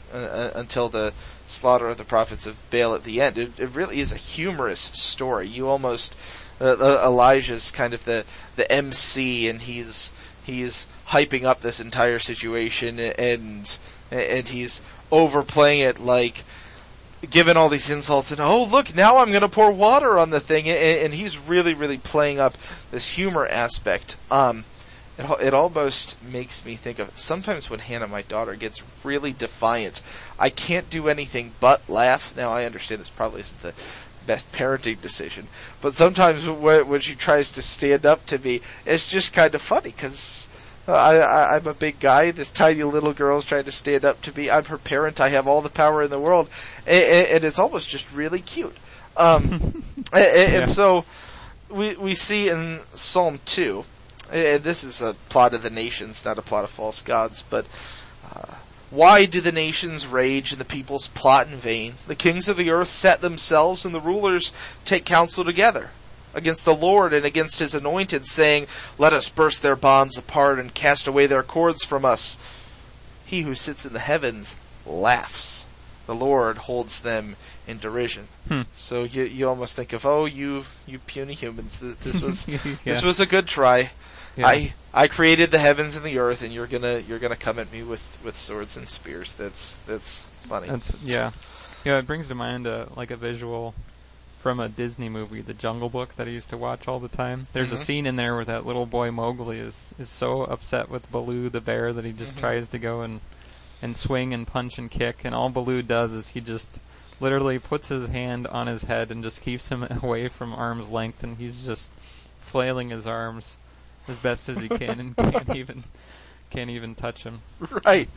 uh, until the slaughter of the prophets of Baal at the end. It, it really is a humorous story. You almost uh, Elijah's kind of the the M C, and he's he's hyping up this entire situation, and and he's overplaying it, like giving all these insults, and oh look, now I'm going to pour water on the thing, and, and he's really really playing up this humor aspect. Um, it, it almost makes me think of sometimes when Hannah, my daughter, gets really defiant, I can't do anything but laugh. Now I understand this probably isn't the best parenting decision, but sometimes when, when she tries to stand up to me, it's just kind of funny, because I, I, I'm a big guy. This tiny little girl's trying to stand up to me. I'm her parent. I have all the power in the world, and, and it's almost just really cute. Um, and, yeah. and so we we see in Psalm two, and this is a plot of the nations, not a plot of false gods, but uh, why do the nations rage and the peoples plot in vain? The kings of the earth set themselves, and the rulers take counsel together against the Lord and against his anointed, saying, let us burst their bonds apart and cast away their cords from us. He who sits in the heavens laughs. The Lord holds them in derision. Hmm. So you you almost think of, oh, you you puny humans, this, this was yeah. this was a good try. Yeah. I I created the heavens and the earth, and you're gonna you're gonna come at me with, with swords and spears. That's that's funny. That's yeah, yeah. It brings to mind a, like a visual from a Disney movie, The Jungle Book, that I used to watch all the time. There's mm-hmm. a scene in there where that little boy Mowgli is, is so upset with Baloo the bear that he just mm-hmm. tries to go and, and swing and punch and kick, and all Baloo does is he just literally puts his hand on his head and just keeps him away from arm's length, and he's just flailing his arms as best as he can and can't even can't even touch him. Right.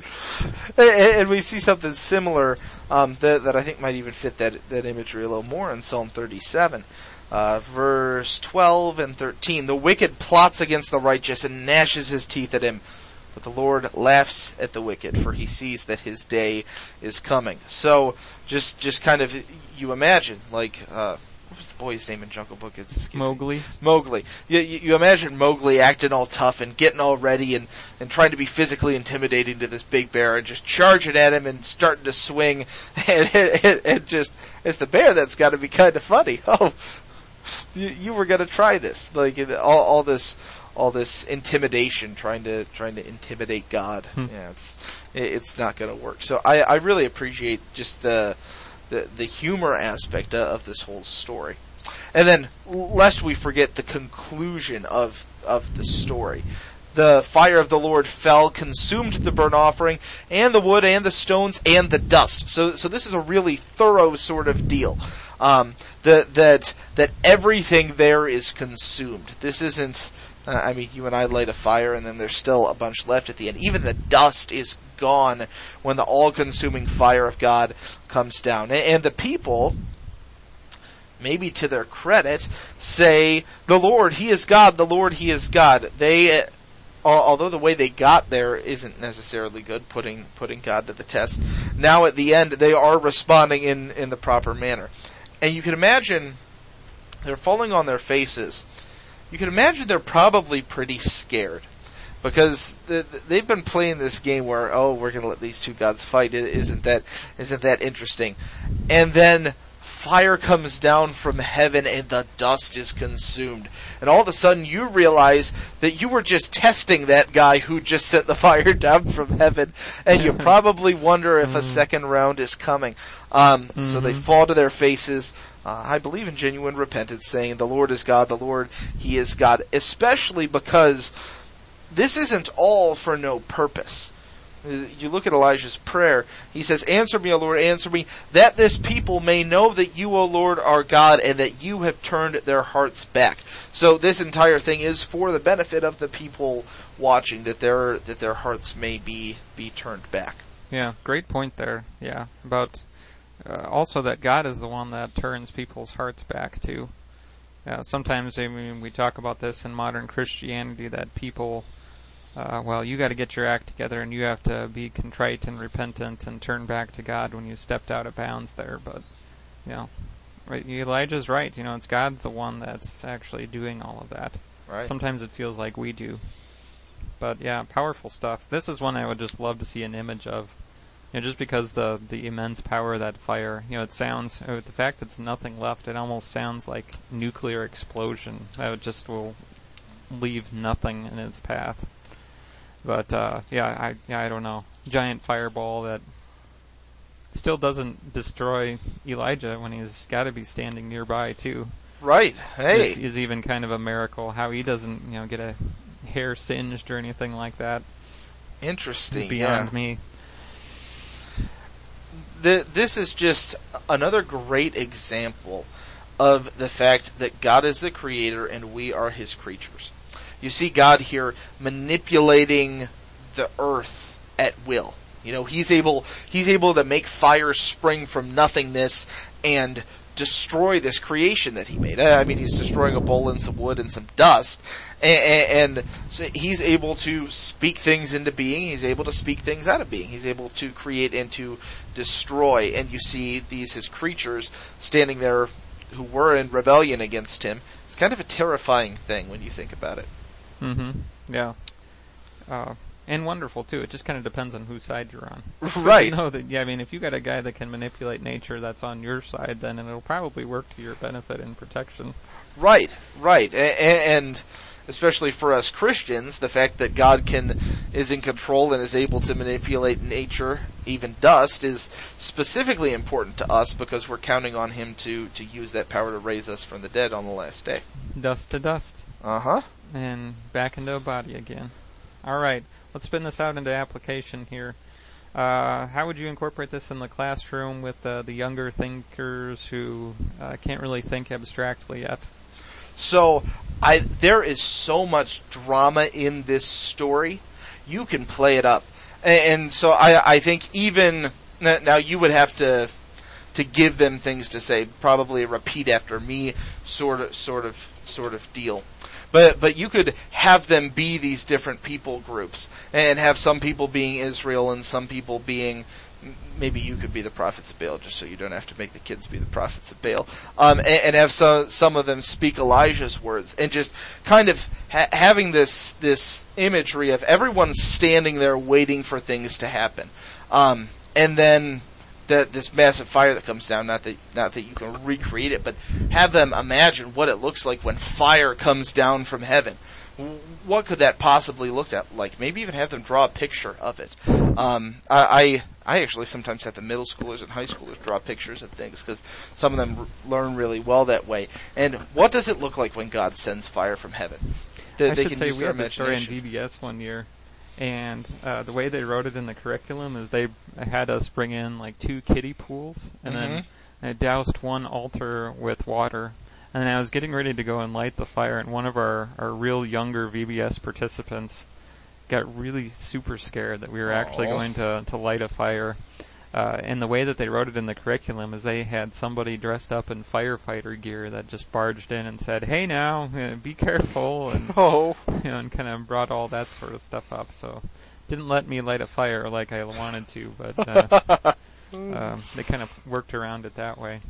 And we see something similar um, that, that I think might even fit that, that imagery a little more in Psalm thirty-seven. Uh, verse twelve and thirteen. The wicked plots against the righteous and gnashes his teeth at him. But the Lord laughs at the wicked, for he sees that his day is coming. So, just just kind of, you imagine, like, uh, what was the boy's name in Jungle Book? It's Mowgli. Mowgli. You, you, you imagine Mowgli acting all tough and getting all ready and, and trying to be physically intimidating to this big bear and just charging at him and starting to swing. And, and, and just, it's the bear that's got to be kind of funny. Oh, you, you were going to try this. Like, all, all this... all this intimidation, trying to trying to intimidate God. Hmm. Yeah, it's it's not going to work. So I, I really appreciate just the, the the humor aspect of this whole story. And then, lest we forget the conclusion of of the story. The fire of the Lord fell, consumed the burnt offering, and the wood, and the stones, and the dust. So so this is a really thorough sort of deal. Um, that that that everything there is consumed. This isn't. Uh, I mean, you and I light a fire, and then there's still a bunch left at the end. Even the dust is gone when the all-consuming fire of God comes down. And, and the people, maybe to their credit, say, the Lord, He is God, the Lord, He is God. They, uh, although the way they got there isn't necessarily good, putting putting God to the test, now at the end, they are responding in, in the proper manner. And you can imagine, they're falling on their faces. You can imagine they're probably pretty scared, because they've been playing this game where, oh, we're going to let these two gods fight. Isn't that isn't that interesting? And then fire comes down from heaven and the dust is consumed. And all of a sudden you realize that you were just testing that guy who just sent the fire down from heaven, and you probably wonder if a second round is coming. Um, mm-hmm. So they fall to their faces. Uh, I believe in genuine repentance, saying, the Lord is God, the Lord, He is God. Especially because this isn't all for no purpose. You look at Elijah's prayer. He says, answer me, O Lord, answer me, that this people may know that you, O Lord, are God, and that you have turned their hearts back. So this entire thing is for the benefit of the people watching, that their that their hearts may be, be turned back. Yeah, great point there. Yeah, about... Uh, also that God is the one that turns people's hearts back to. Uh, sometimes, I mean, we talk about this in modern Christianity, that people, uh, well, you got to get your act together and you have to be contrite and repentant and turn back to God when you stepped out of bounds there. But, you know, right, Elijah's right. You know, it's God the one that's actually doing all of that. Right. Sometimes it feels like we do. But, yeah, powerful stuff. This is one I would just love to see an image of. You know, just because the the immense power of that fire, you know, it sounds, uh, the fact that there's nothing left, it almost sounds like nuclear explosion. That would just will leave nothing in its path. But, uh, yeah, I, yeah, I don't know. Giant fireball that still doesn't destroy Elijah when he's got to be standing nearby, too. Right. Hey. This is even kind of a miracle how he doesn't, you know, get a hair singed or anything like that. Interesting. Beyond yeah. me. The, this is just another great example of the fact that God is the creator and we are his creatures. You see God here manipulating the earth at will. You know, he's able, he's able to make fire spring from nothingness and destroy this creation that he made. I mean, he's destroying a bowl and some wood and some dust. And, and so he's able to speak things into being. He's able to speak things out of being. He's able to create and to destroy. And you see these, his creatures, standing there who were in rebellion against him. It's kind of a terrifying thing when you think about it. Mm-hmm. Yeah. Uh, and wonderful, too. It just kind of depends on whose side you're on. Right. You know that, yeah, I mean, if you got a guy that can manipulate nature that's on your side, then it'll probably work to your benefit and protection. Right, right. A- and especially for us Christians, the fact that God can is in control and is able to manipulate nature, even dust, is specifically important to us because we're counting on him to, to use that power to raise us from the dead on the last day. Dust to dust. Uh-huh. And back into a body again. All right, let's spin this out into application here. Uh, how would you incorporate this in the classroom with uh, the younger thinkers who uh, can't really think abstractly yet? So, I there is so much drama in this story. You can play it up, and, and so I, I think even now you would have to to give them things to say, probably a repeat after me sort of sort of sort of deal. But but you could have them be these different people groups, and have some people being Israel and some people being, maybe you could be the prophets of Baal, just so you don't have to make the kids be the prophets of Baal, um, and, and have some some of them speak Elijah's words, and just kind of ha- having this this imagery of everyone standing there waiting for things to happen, um, and then that this massive fire that comes down, not that not that you can recreate it, but have them imagine what it looks like when fire comes down from heaven. What could that possibly look at like? Maybe even have them draw a picture of it. Um, I, I I actually sometimes have the middle schoolers and high schoolers draw pictures of things because some of them r- learn really well that way. And what does it look like when God sends fire from heaven? They, I they should can say use we their had this story in imagination. V B S one year. And uh, the way they wrote it in the curriculum is they had us bring in like two kiddie pools, and Mm-hmm. then I doused one altar with water. And then I was getting ready to go and light the fire, and one of our, our real younger V B S participants got really super scared that we were actually Aww. going to, to light a fire. Uh, and the way that they wrote it in the curriculum is they had somebody dressed up in firefighter gear that just barged in and said, "Hey now, uh, be careful," and Oh. you know, and kind of brought all that sort of stuff up. So didn't let me light a fire like I wanted to, but uh, um, they kind of worked around it that way.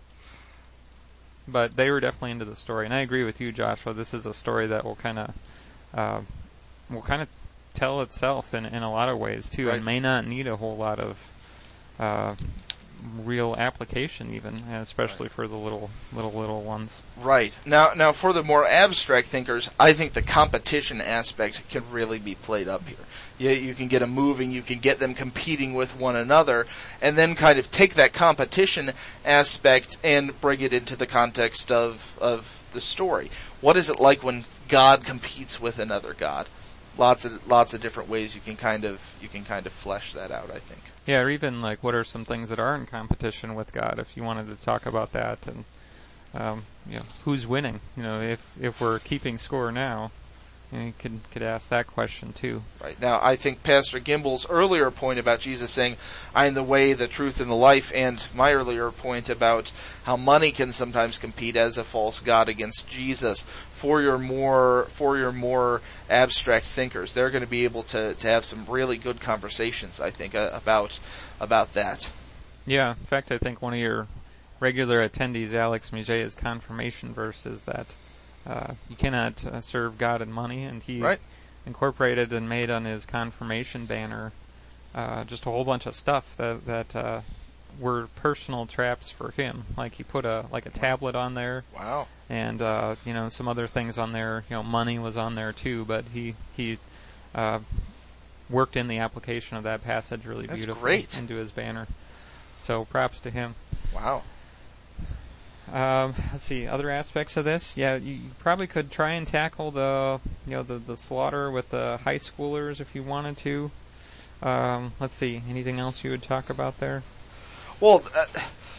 But they were definitely into the story, and I agree with you, Joshua. This is a story that will kind of uh, will kind of tell itself in in a lot of ways too, Right. and may not need a whole lot of uh, real application, even, especially Right. for the little little little ones. Right. Now, now for the more abstract thinkers, I think the competition aspect can really be played up here. You, you can get them moving, you can get them competing with one another, and then kind of take that competition aspect and bring it into the context of, of the story. What is it like when God competes with another God? Lots of lots of different ways you can kind of you can kind of flesh that out, I think. Yeah, or even like what are some things that are in competition with God? If you wanted to talk about that, and um, you know, who's winning? You know, if if we're keeping score now, you know, you could could ask that question too. Right. Now, I think Pastor Gimbel's earlier point about Jesus saying, "I am the way, the truth, and the life," and my earlier point about how money can sometimes compete as a false god against Jesus. For your more for your more abstract thinkers, they're going to be able to, to have some really good conversations, I think, uh, about about that. Yeah. In fact, I think one of your regular attendees, Alex Muget's confirmation verse is that uh, you cannot uh, serve God and money, and he Right. incorporated and made on his confirmation banner uh, just a whole bunch of stuff that that uh, were personal traps for him. Like he put a like a tablet on there. Wow. And uh, you know, some other things on there. You know, money was on there too, but he he uh, worked in the application of that passage really That's beautifully great. into his banner. So props to him. Wow. Um, let's see, other aspects of this. Yeah, you, you probably could try and tackle the, you know, the, the slaughter with the high schoolers if you wanted to. Um, let's see, anything else you would talk about there? Well, uh,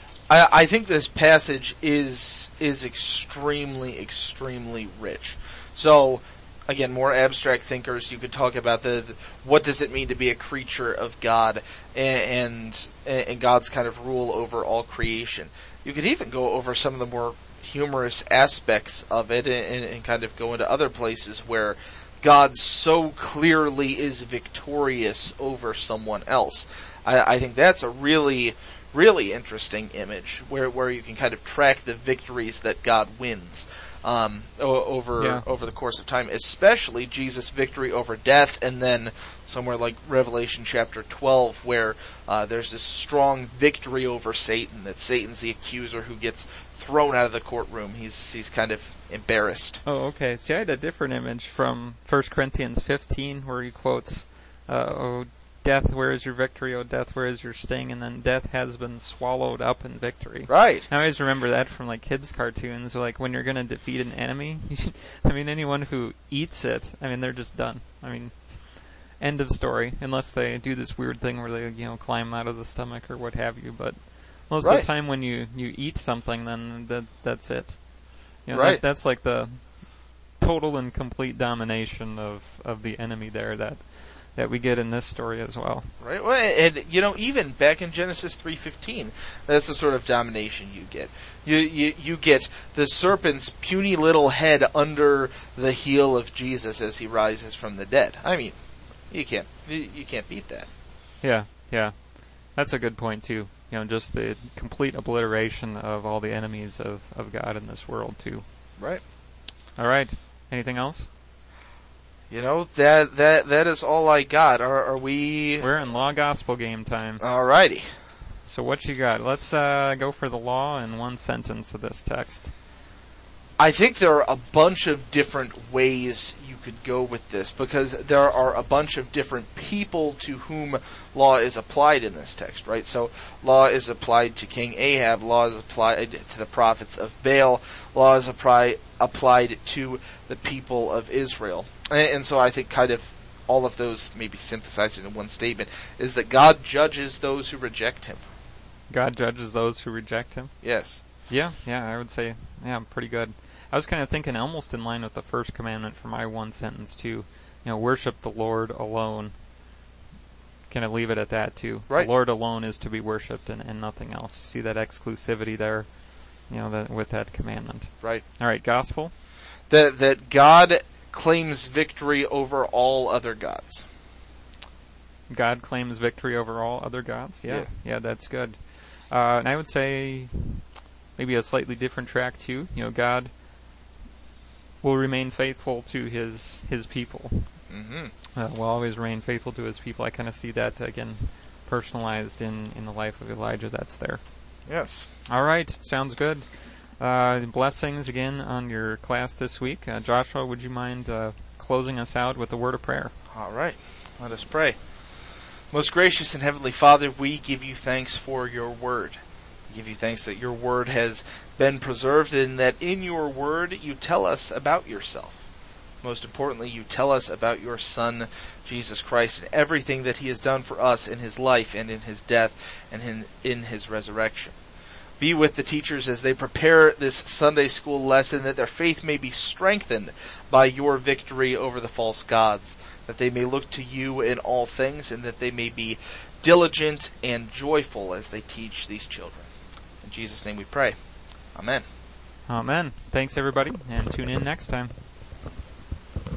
I, I think this passage is is extremely, extremely rich. So, again, more abstract thinkers, you could talk about the, the what does it mean to be a creature of God and, and and God's kind of rule over all creation. You could even go over some of the more humorous aspects of it and, and kind of go into other places where God so clearly is victorious over someone else. I, I think that's a really, really interesting image where where you can kind of track the victories that God wins um, o- over yeah. over the course of time, especially Jesus' victory over death, and then somewhere like Revelation chapter twelve, where uh, there's this strong victory over Satan, that Satan's the accuser who gets thrown out of the courtroom. He's he's kind of embarrassed. Oh, okay. See, I had a different image from First Corinthians fifteen where he quotes, uh, "Oh, death, where is your victory? Oh, death, where is your sting?" And then death has been swallowed up in victory. Right. I always remember that from like kids' cartoons. Like when you're going to defeat an enemy, I mean, anyone who eats it, I mean, they're just done. I mean, end of story. Unless they do this weird thing where they, you know, climb out of the stomach or what have you. But most right. of the time, when you you eat something, then that that's it. You know, right. That, that's like the total and complete domination of, of the enemy there that that we get in this story as well. Right. Well, and you know, even back in Genesis three fifteen, that's the sort of domination you get. You you you get the serpent's puny little head under the heel of Jesus as he rises from the dead. I mean, you can't you, you can't beat that. Yeah, yeah. That's a good point too. You know, just the complete obliteration of all the enemies of, of God in this world, too. Right. All right. Anything else? You know, that that that is all I got. Are, are we... We're in law gospel game time. Alrighty. So what you got? Let's uh, go for the law in one sentence of this text. I think there are a bunch of different ways you could go with this, because there are a bunch of different people to whom law is applied in this text, right? So law is applied to King Ahab, law is applied to the prophets of Baal, law is apply, applied to the people of Israel. And, and so I think kind of all of those, maybe synthesized into one statement, is that God judges those who reject him. God judges those who reject him? Yes. Yeah, yeah, I would say, yeah, pretty good. I was kind of thinking almost in line with the first commandment for my one sentence too. You know, worship the Lord alone. Kind of leave it at that too. Right. The Lord alone is to be worshipped and, and nothing else. You see that exclusivity there, you know, that, with that commandment. Right. All right, gospel. That that God claims victory over all other gods. God claims victory over all other gods. Yeah, yeah, yeah that's good. Uh, and I would say maybe a slightly different track too. You know, God will remain faithful to his his people. Mm-hmm. Uh, will always remain faithful to his people. I kind of see that again personalized in, in the life of Elijah. That's there. Yes. All right, sounds good. Uh, blessings again on your class this week. Uh, Joshua, would you mind uh, closing us out with a word of prayer? All right, let us pray. Most gracious and heavenly Father, we give you thanks for your word. We give you thanks that your word has been preserved and that in your word you tell us about yourself. Most importantly, you tell us about your Son, Jesus Christ, and everything that he has done for us in his life and in his death and in, in his resurrection. Be with the teachers as they prepare this Sunday school lesson, that their faith may be strengthened by your victory over the false gods, that they may look to you in all things, and that they may be diligent and joyful as they teach these children. In Jesus' name we pray. Amen. Amen. Thanks, everybody, and tune in next time.